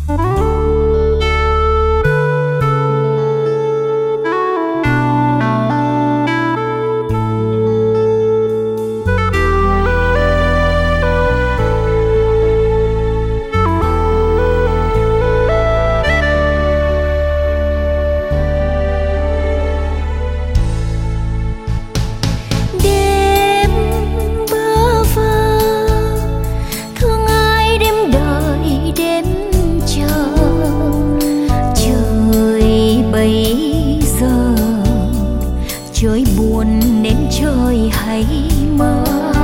Trời buồn nên trời hãy mơ.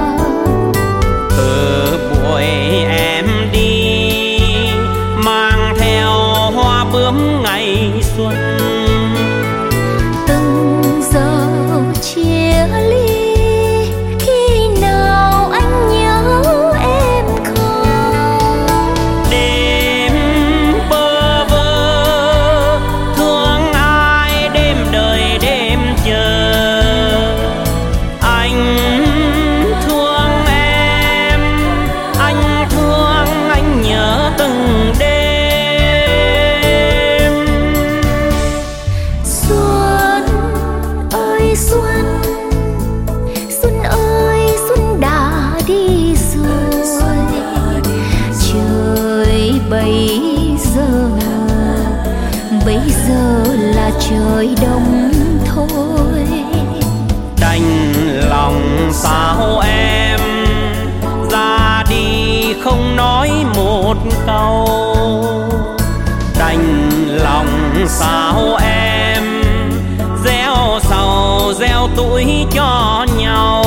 Từ buổi em đi mang theo hoa bướm ngày xuân, từng giờ chia ly khi nào anh nhớ em không? Đêm bơ vơ thương ai đêm đời đêm chờ. Bây giờ là trời đông thôi. Đành lòng sao em ra đi không nói một câu. Đành lòng sao em gieo sầu gieo tuổi cho nhau.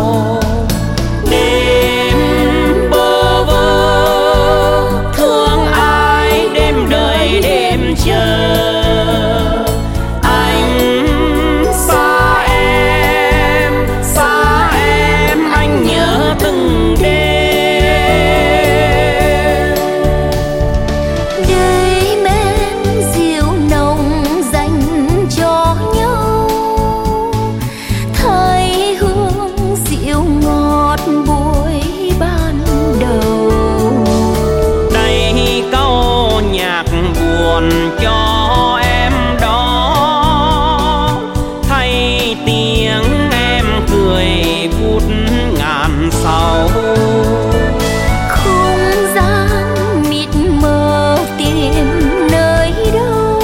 Đêm bơ vơ thương ai đêm đời đêm chờ. Cho em đó thay tiếng em cười phút ngàn sầu. Không gian mịt mờ tìm nơi đâu,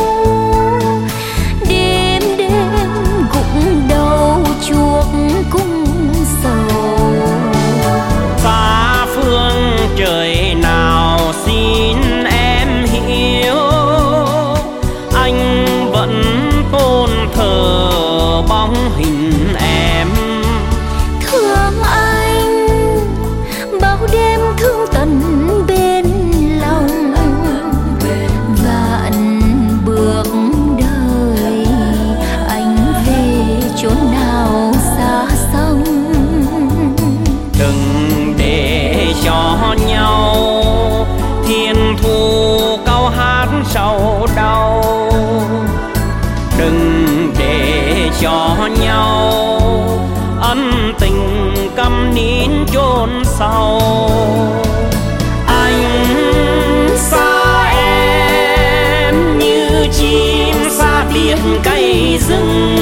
đêm đêm gục đầu chuộc cung sầu. Xa phương trời nào xin em hiểu, anh vẫn tôn thờ bóng hình em. Thương anh bao đêm thương tận bên lòng, vạn bước đời anh về chốn nào xa xăm. Đừng để cho nhau thiên thu câu hát sầu đau. Đừng để cho nhau ân tình câm nín chôn sâu. Anh xa em như chim xa biệt cây rừng.